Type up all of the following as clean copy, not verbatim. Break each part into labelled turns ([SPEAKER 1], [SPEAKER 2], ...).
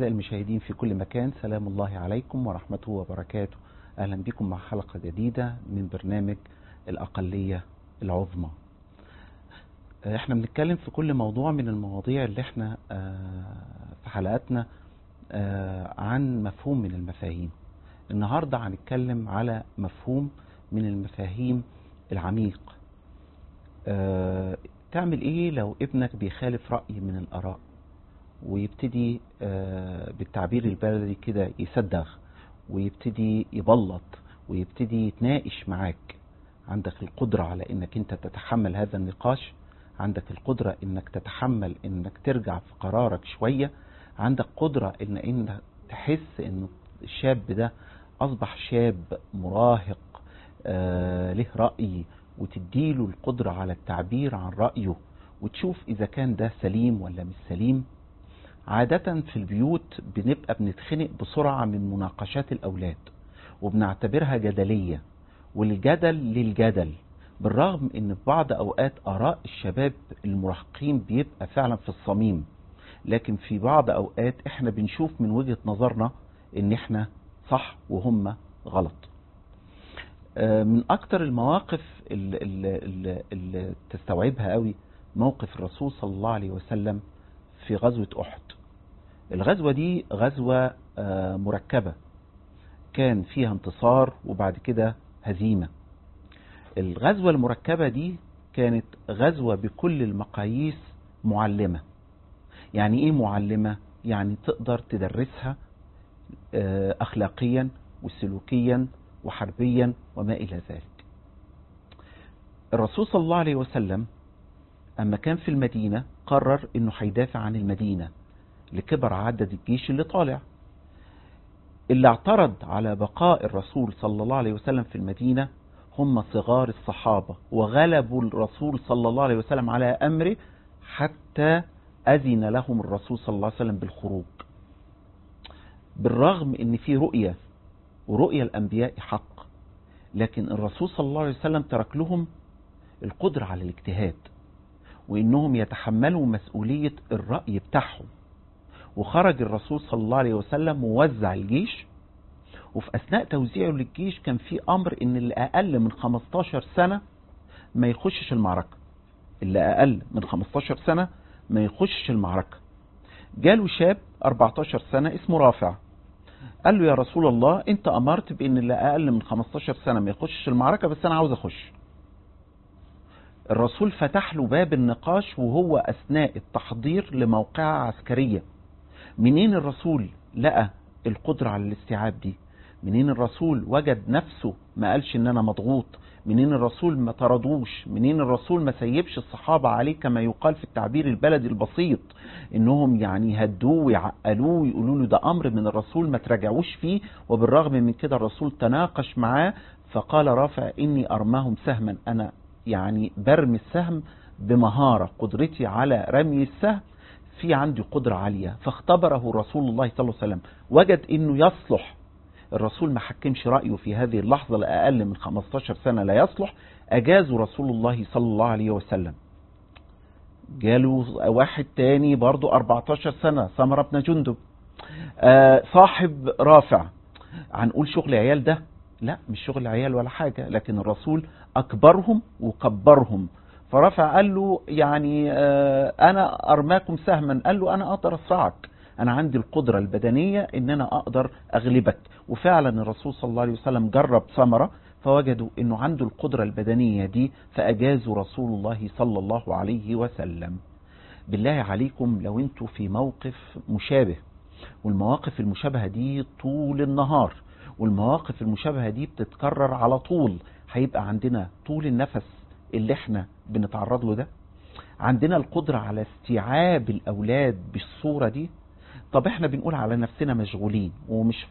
[SPEAKER 1] أعزائي المشاهدين في كل مكان، سلام الله عليكم ورحمته وبركاته. أهلا بكم مع حلقة جديدة من برنامج الأقلية العظمى. احنا بنتكلم في كل موضوع من المواضيع اللي احنا في حلقاتنا عن مفهوم من المفاهيم. النهاردة هنتكلم على مفهوم من المفاهيم العميق. تعمل ايه لو ابنك بيخالف رأي من الآراء ويبتدي بالتعبير البلدي كده يصدغ ويبتدي يبلط ويبتدي يتناقش معاك؟ عندك القدرة على انك انت تتحمل هذا النقاش؟ عندك القدرة انك تتحمل انك ترجع في قرارك شوية؟ عندك قدرة انك تحس ان الشاب ده اصبح شاب مراهق له رأي، وتديله القدرة على التعبير عن رأيه وتشوف اذا كان ده سليم ولا مش سليم؟ عادة في البيوت بنبقى بنتخنق بسرعة من مناقشات الأولاد وبنعتبرها جدلية، والجدل للجدل، بالرغم ان في بعض أوقات آراء الشباب المراهقين بيبقى فعلا في الصميم، لكن في بعض أوقات احنا بنشوف من وجهة نظرنا ان احنا صح وهم غلط. من أكتر المواقف اللي تستوعبها قوي موقف الرسول صلى الله عليه وسلم في غزوة أحد. الغزوة دي غزوة مركبة، كان فيها انتصار وبعد كده هزيمة. الغزوة المركبة دي كانت غزوة بكل المقاييس معلمة. يعني ايه معلمة؟ يعني تقدر تدرسها أخلاقيا وسلوكيا وحربيا وما إلى ذلك. الرسول صلى الله عليه وسلم أما كان في المدينة قرر أنه هيدافع عن المدينة لكبر عدد الجيش اللي طالع. اللي اعترض على بقاء الرسول صلى الله عليه وسلم في المدينة هم صغار الصحابة، وغلبوا الرسول صلى الله عليه وسلم على أمره حتى أذن لهم الرسول صلى الله عليه وسلم بالخروج، بالرغم ان في رؤية ورؤية الأنبياء حق، لكن الرسول صلى الله عليه وسلم ترك لهم القدرة على الاجتهاد وإنهم يتحملوا مسؤولية الرأي بتاعهم. وخرج الرسول صلى الله عليه وسلم ووزع الجيش، وفي أثناء توزيعه للجيش كان في أمر إن اللي أقل من 15 سنة ما يخشش المعركة. اللي أقل من 15 سنة ما يخشش المعركة. جاله شاب 14 سنة اسمه رافع، قال له يا رسول الله أنت أمرت بإن اللي أقل من 15 سنة ما يخشش المعركة، بس أنا عاوز أخش. الرسول فتح له باب النقاش وهو أثناء التحضير لموقعة عسكرية. منين الرسول لقى القدرة على الاستيعاب دي؟ منين الرسول وجد نفسه ما قالش ان انا مضغوط؟ منين الرسول ما طردوش؟ منين الرسول ما سيبش الصحابة عليه كما يقال في التعبير البلدي البسيط انهم يعني هدوه ويعقلوه ويقولوا له ده امر من الرسول ما تراجعوش فيه؟ وبالرغم من كده الرسول تناقش معاه، فقال رافع اني ارماهم سهما، انا يعني برمي السهم بمهارة، قدرتي على رمي السهم في عندي قدرة عالية. فاختبره رسول الله صلى الله عليه وسلم، وجد انه يصلح. الرسول ما حكمش رأيه في هذه اللحظة، لأقل من 15 سنة لا يصلح، أجازه رسول الله صلى الله عليه وسلم. جاله واحد تاني برضو 14 سنة، سمرة بن جندب، صاحب رافع. هنقول شغل عيال ده؟ لا، مش شغل عيال ولا حاجة، لكن الرسول أكبرهم وكبرهم. فرافع قال له يعني أنا أرماكم سهما، قال له أنا أقدر أصرعك، أنا عندي القدرة البدنية إن أنا أقدر أغلبك. وفعلا الرسول صلى الله عليه وسلم جرب سمرة فوجدوا إنه عنده القدرة البدنية دي، فأجازوا رسول الله صلى الله عليه وسلم. بالله عليكم لو انتوا في موقف مشابه، والمواقف المشابهة دي طول النهار، والمواقف المشابهة دي بتتكرر على طول، هيبقى عندنا طول النفس اللي احنا بنتعرض له ده؟ عندنا القدرة على استيعاب الأولاد بالصورة دي؟ طب احنا بنقول على نفسنا مشغولين ومش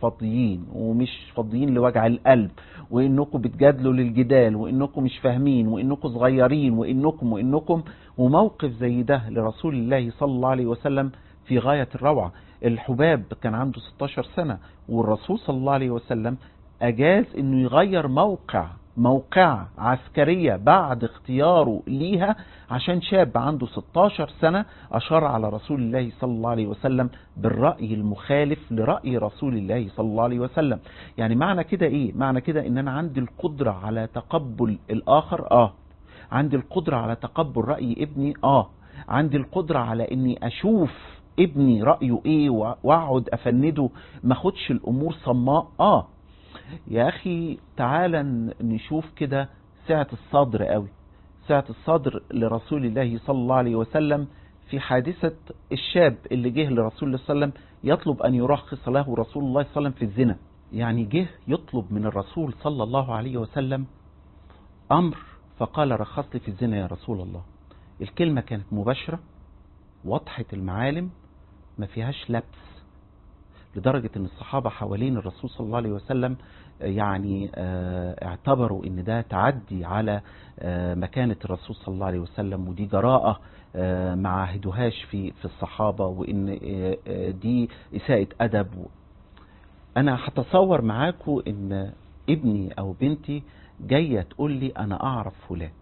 [SPEAKER 1] فاضيين لوجع القلب، وانكم بتجادلوا للجدال، وانكم مش فاهمين، وانكم صغيرين، وانكم وموقف زي ده لرسول الله صلى الله عليه وسلم في غاية الروعة. الحباب كان عنده 16 سنة، والرسول صلى الله عليه وسلم أجاز انه يغير موقع موقعة عسكرية بعد اختياره ليها عشان شاب عنده 16 سنة أشار على رسول الله صلى الله عليه وسلم بالرأي المخالف لرأي رسول الله صلى الله عليه وسلم. يعني معنى كده ايه؟ معنى كده ان انا عندي القدرة على تقبل الآخر، عندي القدرة على تقبل رأي ابني، عندي القدرة على اني اشوف ابني رأيه ايه واقعد افنده، ما اخدش الامور صماء. يا اخي تعالى نشوف كده سعة الصدر قوي، سعة الصدر لرسول الله صلى الله عليه وسلم في حادثة الشاب اللي جه لرسول الله صلى الله عليه وسلم يطلب ان يرخص له رسول الله صلى الله عليه وسلم في الزنا. يعني جه يطلب من الرسول صلى الله عليه وسلم امر، فقال رخص لي في الزنا يا رسول الله. الكلمة كانت مباشرة واضحة المعالم، ما فيهاش لبس، لدرجة ان الصحابة حوالين الرسول صلى الله عليه وسلم يعني اعتبروا ان ده تعدي على مكانة الرسول صلى الله عليه وسلم، ودي جراءة ما عهدوهاش في الصحابة، وان دي اساءة ادب. انا هتصور معاكم ان ابني او بنتي جاية تقول لي انا اعرف فلان،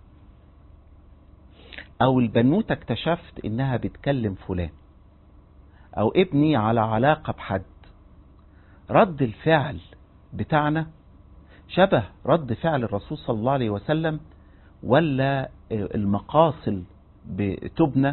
[SPEAKER 1] او البنوتة اكتشفت انها بتكلم فلان، او ابني على علاقة بحد. رد الفعل بتاعنا شبه رد فعل الرسول صلى الله عليه وسلم، ولا المقاصل بتبنى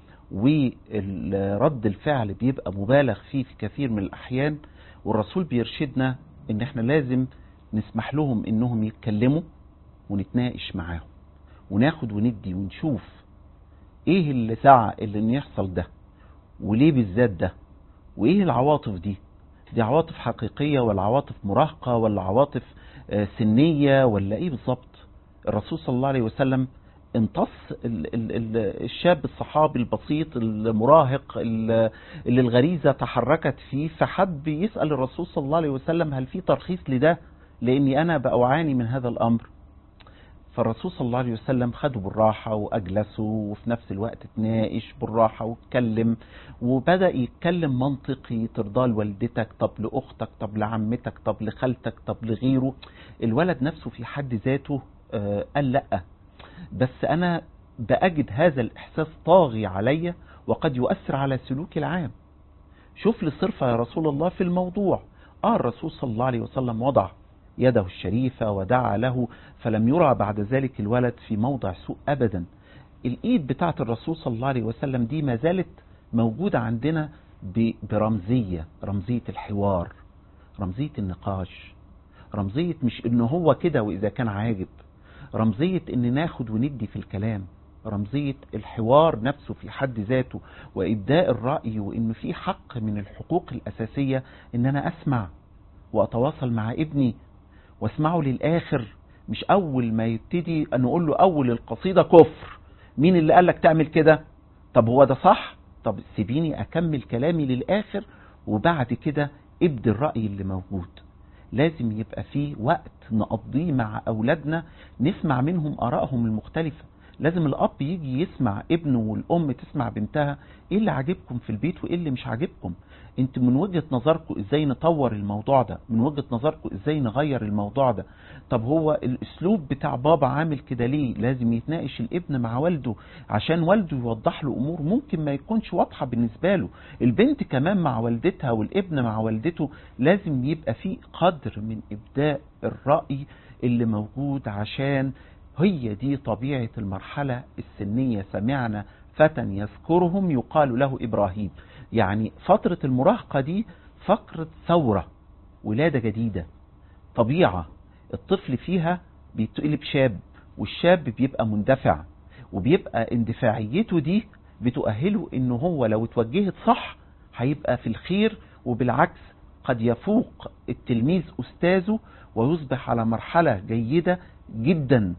[SPEAKER 1] ورد الفعل بيبقى مبالغ فيه في كثير من الأحيان؟ والرسول بيرشدنا ان احنا لازم نسمح لهم انهم يتكلموا ونتناقش معاهم وناخد وندي ونشوف ايه اللي سعى اللي يحصل ده، وليه بالذات ده، وايه العواطف دي عواطف حقيقية ولا عواطف مراهقة ولا عواطف سنية ولا ايه بالظبط؟ الرسول صلى الله عليه وسلم امتص الشاب الصحابي البسيط المراهق اللي الغريزة تحركت فيه، فحب يسأل الرسول صلى الله عليه وسلم هل في ترخيص لده، لاني انا بأعاني من هذا الامر. فالرسول صلى الله عليه وسلم خده بالراحة وأجلسه، وفي نفس الوقت تناقش بالراحة واتكلم، وبدأ يتكلم منطقي، ترضى لوالدتك، طب لأختك، طب لعمتك، طب لخالتك، طب لغيره. الولد نفسه في حد ذاته قال لأ، بس أنا بأجد هذا الإحساس طاغي عليا وقد يؤثر على سلوكي العام. شوف لي صرفة يا رسول الله في الموضوع. الرسول صلى الله عليه وسلم وضع يده الشريفة ودعا له، فلم يرى بعد ذلك الولد في موضع سوء أبدا. الإيد بتاعت الرسول صلى الله عليه وسلم دي ما زالت موجودة عندنا برمزية، رمزية الحوار، رمزية النقاش، رمزية مش إنه هو كده وإذا كان عاجب، رمزية إن ناخد وندي في الكلام، رمزية الحوار نفسه في حد ذاته، وإبداء الرأي، وإنه في حق من الحقوق الأساسية إن أنا أسمع وأتواصل مع ابني واسمعه للآخر، مش أول ما يبتدي أن نقول له أول القصيدة كفر، مين اللي قالك تعمل كده؟ طب هو ده صح؟ طب سيبيني أكمل كلامي للآخر وبعد كده ابدي الرأي اللي موجود. لازم يبقى فيه وقت نقضيه مع أولادنا نسمع منهم آرائهم المختلفة. لازم الأب يجي يسمع ابنه والأم تسمع بنتها ايه اللي عاجبكم في البيت وايه اللي مش عاجبكم، انت من وجهة نظركم ازاي نطور الموضوع ده، من وجهة نظركم ازاي نغير الموضوع ده. طب هو الاسلوب بتاع بابا عامل كده ليه؟ لازم يتناقش الابن مع والده عشان والده يوضح له امور ممكن ما يكونش واضحة بالنسبة له. البنت كمان مع والدتها والابن مع والدته لازم يبقى فيه قدر من ابداء الرأي اللي موجود، عشان هي دي طبيعة المرحلة السنية. سمعنا فتى يذكرهم يقال له إبراهيم. يعني فترة المراهقة دي فقرة ثورة، ولادة جديدة، طبيعة الطفل فيها بيتقلب شاب، والشاب بيبقى مندفع، وبيبقى اندفاعيته دي بتؤهله انه هو لو اتوجهت صح هيبقى في الخير، وبالعكس قد يفوق التلميذ أستاذه ويصبح على مرحلة جيدة جدا.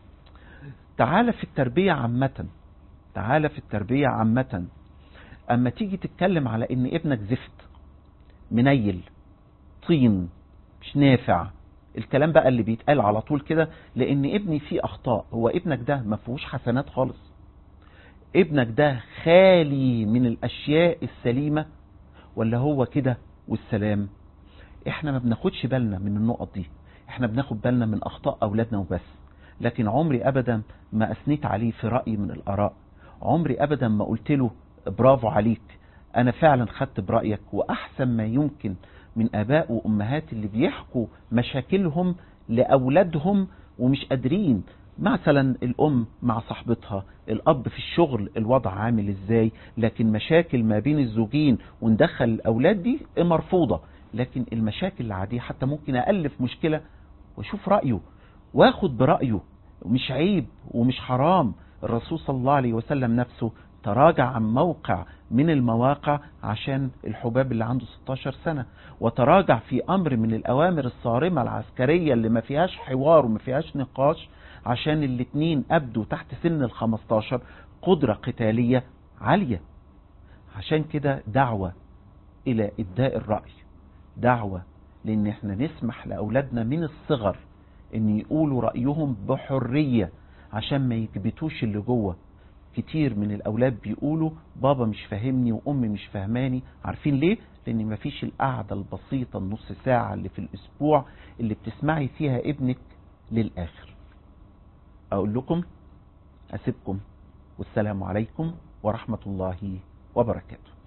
[SPEAKER 1] تعال في التربية عامة، تعال في التربية عامة، اما تيجي تتكلم على ان ابنك زفت منيل طين مش نافع، الكلام بقى اللي بيتقال على طول كده، لان ابني فيه اخطاء. هو ابنك ده ما فيهوش حسنات خالص؟ ابنك ده خالي من الاشياء السليمة ولا هو كده والسلام؟ احنا ما بناخدش بالنا من النقط دي. احنا بناخد بالنا من اخطاء اولادنا وبس، لكن عمري ابدا ما اثنيت عليه في رأي من الاراء. عمري ابدا ما قلت له برافو عليك، انا فعلا خدت برأيك. واحسن ما يمكن من اباء وامهات اللي بيحكوا مشاكلهم لاولادهم ومش قادرين، مثلا الام مع صاحبتها، الاب في الشغل الوضع عامل ازاي، لكن مشاكل ما بين الزوجين وندخل الاولاد دي مرفوضة. لكن المشاكل العادية حتى ممكن ألف مشكلة واشوف رأيه واخد برأيه، مش عيب ومش حرام. الرسول صلى الله عليه وسلم نفسه تراجع عن موقع من المواقع عشان الحباب اللي عنده 16 سنة، وتراجع في أمر من الأوامر الصارمة العسكرية اللي ما فيهاش حوار وما فيهاش نقاش، عشان الاتنين أبدوا تحت سن 15 قدرة قتالية عالية. عشان كده دعوة إلى إبداء الرأي، دعوة لأن احنا نسمح لأولادنا من الصغر ان يقولوا رأيهم بحرية عشان ما يكبتوش اللي جوه. كتير من الأولاد بيقولوا بابا مش فاهمني وأمي مش فاهماني. عارفين ليه؟ لأن مفيش القعدة البسيطة النص ساعة اللي في الأسبوع اللي بتسمعي فيها ابنك للآخر. أقول لكم أسيبكم، والسلام عليكم ورحمة الله وبركاته.